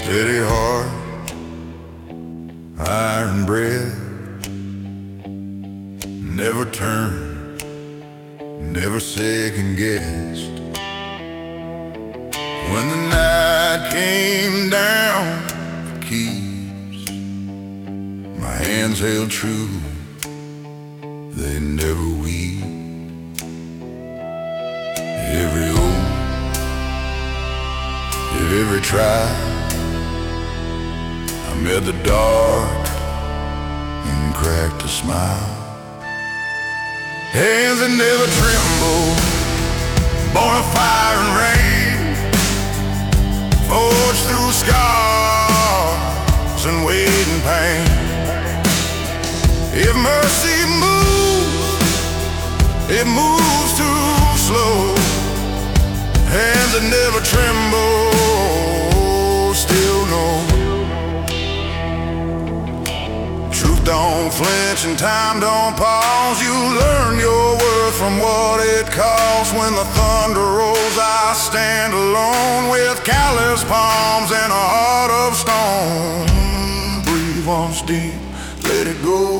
Steady heart, iron breath, never turned, never second guessed. When the night came down for keeps, my hands held true, they never weep. Every oath, every trial, I met the dark and cracked a smile. Hands that never tremble, born of fire and rain, forged through scars and waiting pain. If mercy moves, it moves too slow. Hands that never tremble still know. Truth don't flinch and time don't pause. You learn your worth from what it costs. When the thunder rolls, I stand alone with callous palms and a heart of stone. Breathe once deep, let it go.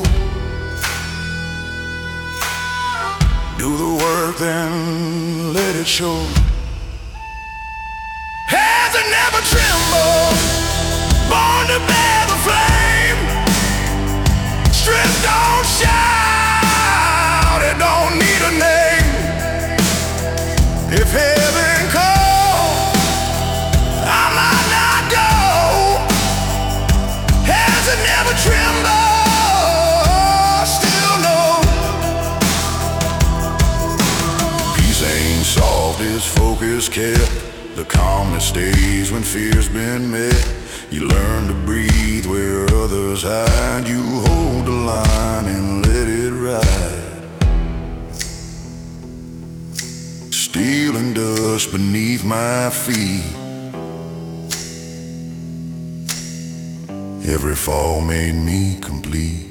Do the work, then let it show. Hands that never tremble, born to bear the flame. Strength don't shout, it don't need a name. If heaven calls, I might not go. Hands that never tremble still know. Peace ain't soft, it's focus kept. The calmness stays when fear's been met. You learn to breathe where others hide. You hold the line and let it ride. Steel and dust beneath my feet. Every fall made me complete.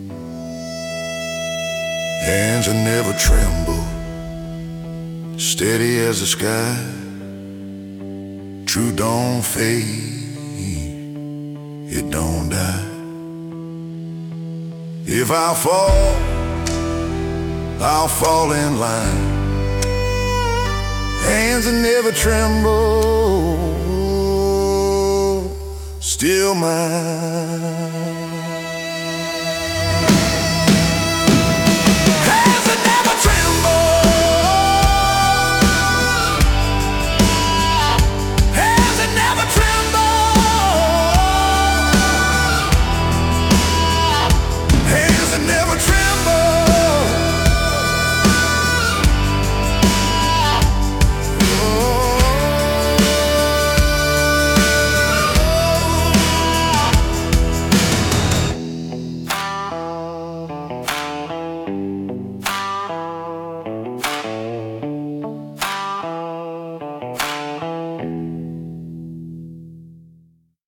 Hands that never tremble, steady as the sky. Truth don't fade, it don't die. If I fall, I'll fall in line. Hands that never tremble, still mine.